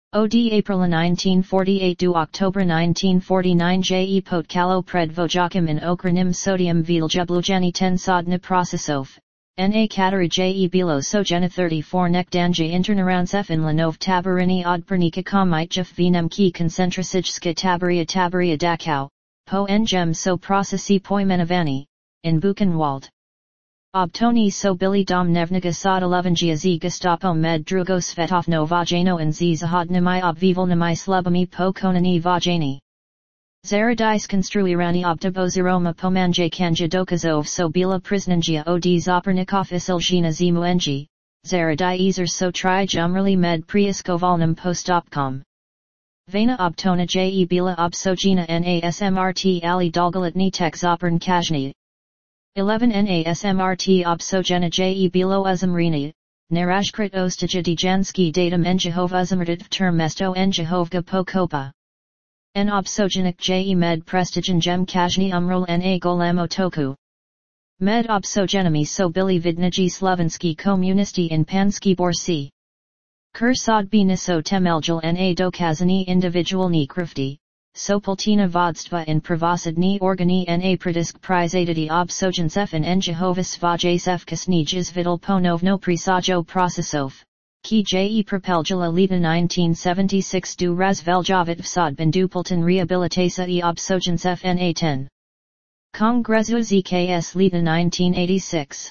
Od April 1948 do October 1949 je potkalo pred vojakim in okrenim sodium viljublujeni ten sodna procesov, na kateri je bilo sojena 34 nek danje internarancef in Lanov tabarini odpernika komite vinem ki koncentrasijska tabaria Dachau, po ngem so procesi pojmenovani, in Buchenwald. Obtoni so bili dom nevniga sod 11 z Gestapo med drugo svetovno vojeno in z zahodnimi obvivalnimi slubami po konani vojeni. Zaradis konstruirani obdoboziroma pomanje kanja dokazov so bila priznangia od zopernikov isilžina zimuenji, zaradi so tri jumrli med priiskovalnam postopkom. Vena obtona je bila obsojena nasmrt ali dolgoletni tek zopern kajni. 11 NASMRT obsojena je bilo uzumrina, narajkrit ostaja dijanski datum njihov uzumrtit termesto njihovga pokopa. N obsojenik je med prestigen jem kajni umrol na golamo toku. Med obsojenami so bili vidniji slovenski komunisti in panski borsi. Kursod bi niso temeljil na dokazani individualni krifti. Sopoltina vodstva in pravosidni organi na pritisk prizaditi obsojencev in njihovis vojasef kasnij vital ponovno prisajo procesov, ki je propelgila leta 1976 do razveljavit vsod bindupultan rehabilitasa I obsojencev na 10. Kongresu zks leta 1986.